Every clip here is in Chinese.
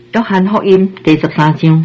约翰福音第13章。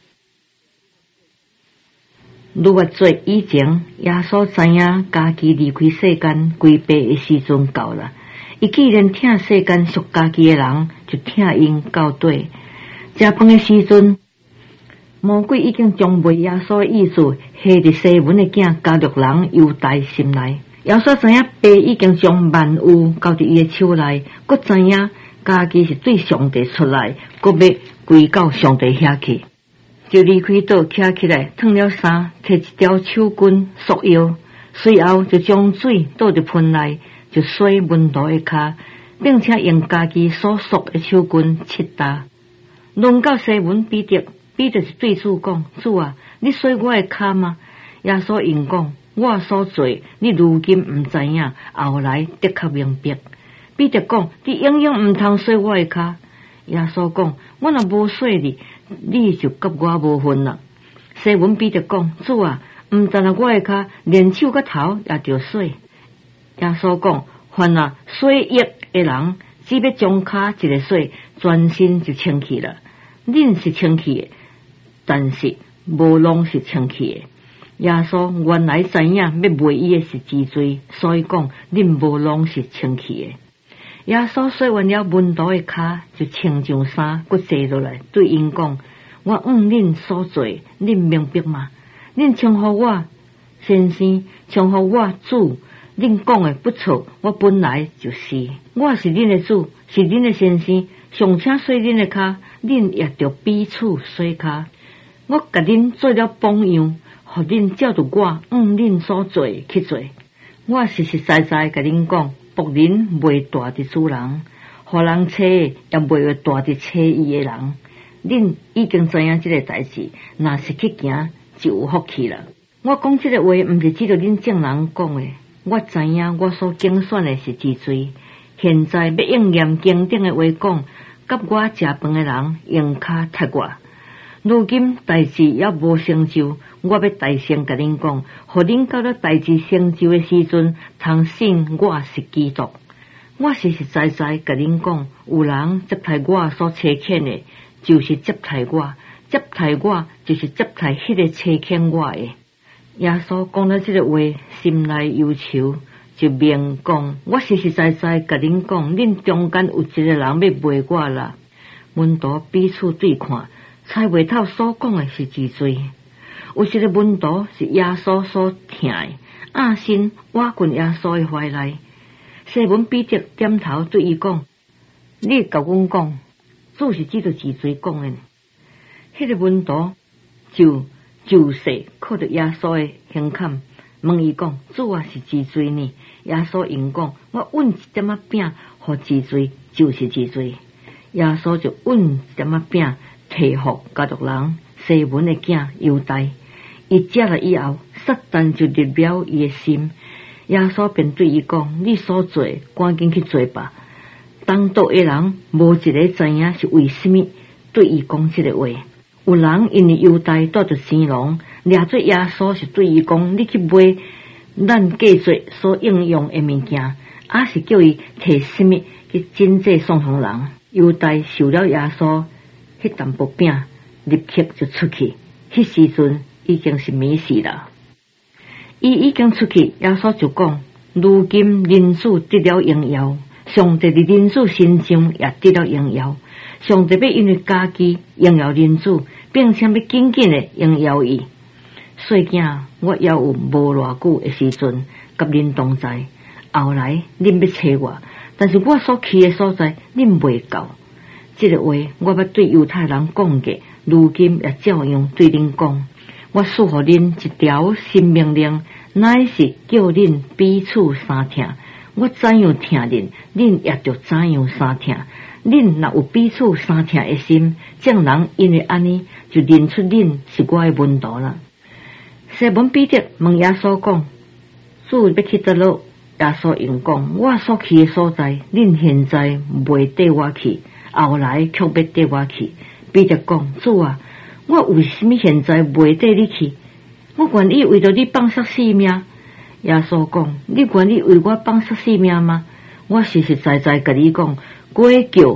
愈越做以前，耶稣知影家己离开世间归白的时阵到了。伊既然疼世间属家己的人，就疼因到底。食饭的时阵，魔鬼已经将卖耶稣的意思下伫西门的囝加略人犹大心内。耶稣知影爸已经将万物交伫伊的手内，佮知影家己是对上帝出来，佮要归到上帝遐去，就离开岛徛起来，脱了衫，摕一条手巾束腰，随后就将水倒入盆内，就洗门徒的骹，并且用家己所束的手巾拭干。轮到西门彼得，彼得是对主讲：主啊，你洗我的骹吗？耶稣应讲：我所做，你如今毋知影，后来的确明白。彼得讲：你永远毋通洗我的骹。耶稣讲：我若无洗你，你就甲我无分啦。西门彼得讲：主啊，毋但我的骹，连手甲头也着洗。耶稣讲：凡洗浴的人，只要将骹一个洗，全身就清气了。恁是清气的，但是无拢是清气的。耶稣原来知影要卖伊的是治罪，所以讲恁无拢是清气的。耶稣洗完了门徒的骹，就穿上衫，佮坐落来，对因讲：我恁所做，恁明白吗？恁称呼我先生，称呼我主，恁讲的不错，我本来就是。我是恁的主，是恁的先生，尚且洗恁的骹，恁也着彼此洗骹。我甲恁做了榜样，互恁照着我恁所做去做。我实实在在甲恁讲，仆人袂大伫主人，互人找也袂大伫找伊的人。恁已经知影这个代志，若是去行就有福气了。我讲这个话，毋是指着恁众人讲的。我知影我所竞选的是治罪，现在要应验经典的话讲，甲我食饭的人用骹踢我。如今代志也无成就，我要大声甲恁讲，互恁到了代志成就的时阵，通信我是基督。我实实在在甲恁讲，有人接待我所差遣的，就是接待我；接待我，就是接待迄个差遣我的。耶稣讲了这个话，心内忧愁，就明讲：我实实在在甲恁讲，恁中间有一个人要卖我啦。门徒彼此对看。猜袂透所讲的是治罪，有一个门徒是耶稣所疼的，暗心挖进耶稣的怀内。西门彼得点头对伊讲：你甲阮讲，主是指着治罪讲的。迄个门徒就势靠着耶稣的胸坎，问伊讲：主啊，是治罪呢？耶稣应讲：我运一点仔饼，互治罪就是治罪。耶稣就运一点仔饼。提互加略人西门的囝犹大，伊食了以后，撒旦就入了伊的心。耶稣便对伊讲：你所做，赶紧去做吧。当道的人无一个知影是为什么对伊讲这个话。有人因为犹大带着钱囊，掠做耶稣是对伊讲：你去买咱计做所应用的物件，还是叫伊摕什么去真济送互人。犹大受了耶稣迄淡薄饼，立刻就出去。迄时阵已经是暝时了。伊已经出去，耶稣就讲：如今人子得了荣耀，上帝伫人子身上也得了荣耀。上帝要因为家己荣耀人子，并且要紧紧的荣耀伊。细囝，我也有无偌久的时阵，甲恁同在。后来恁要找我，但是我所去的所在，恁袂到。这个话我要对犹太人讲过，如今也照样对恁讲。我赐予恁一条新命令，乃是叫恁彼此相疼。我怎样疼恁，恁也着怎样相疼。恁若有彼此相疼的心，众人因为安尼就认出恁是我的门徒了。西门彼得问耶稣讲：主要去倒落？耶稣应讲：我所去的所在，恁现在袂缀我去。后来却要缀我去。彼得讲：主啊，我为什么现在袂缀你去？我愿意为着你放杀性命。耶稣讲：你愿意为我放杀性命吗？我实实在在甲你讲，鸡叫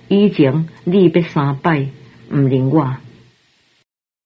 以前你要3摆，毋认我。